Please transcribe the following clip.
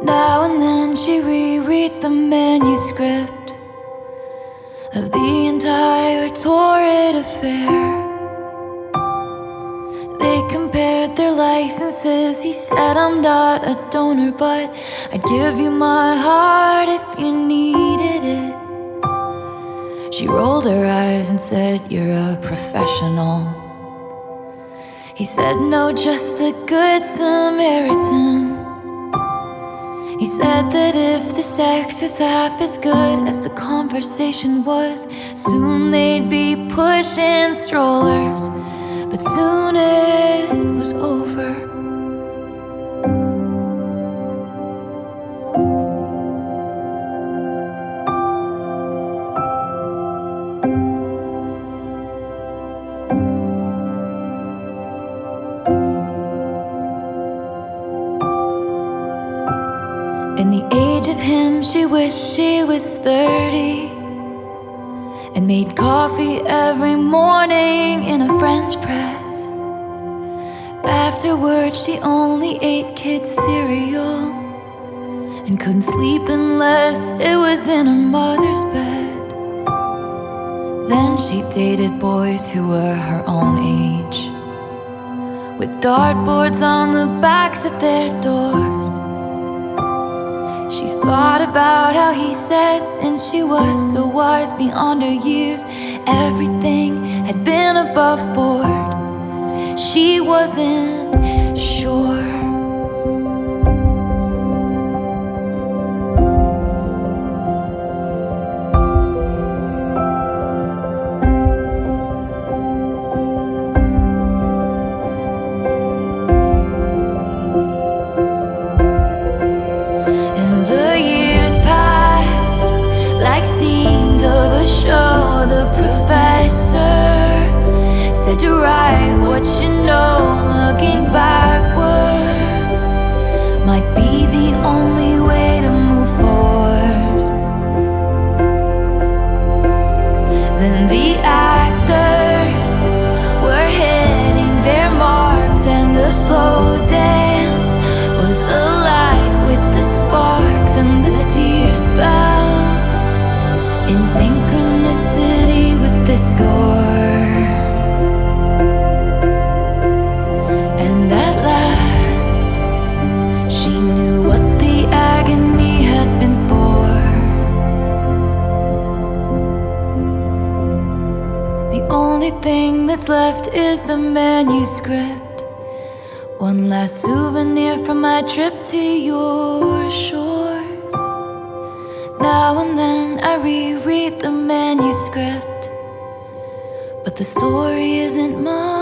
Now and then she rereads the manuscript of the entire torrid affair. They compared their licenses. He said, I'm not a donor, but I'd give you my heart if you needed it. She rolled her eyes and said, you're a professional. He said, no, just a good Samaritan. He said that if the sex was half as good as the conversation was, soon they'd be pushing strollers. But soon it was over. In the age of him, she wished she was 30 and made coffee every morning in a French press. Afterwards, she only ate kids' cereal and couldn't sleep unless it was in her mother's bed. Then she dated boys who were her own age, with dartboards on the backs of their doors. She thought about how he said, since she was so wise beyond her years, everything had been above board. She wasn't sure. Like scenes of a show, the professor said to write what you know. Looking backwards might be the only way to move forward. Then the actors were hitting their marks, and the slow dance was alight with the sparks, and the tears fell in synchronicity with the score. And at last, she knew what the agony had been for. The only thing that's left is the manuscript, one last souvenir from my trip to your shores. Now and then I reread the manuscript, but the story isn't mine.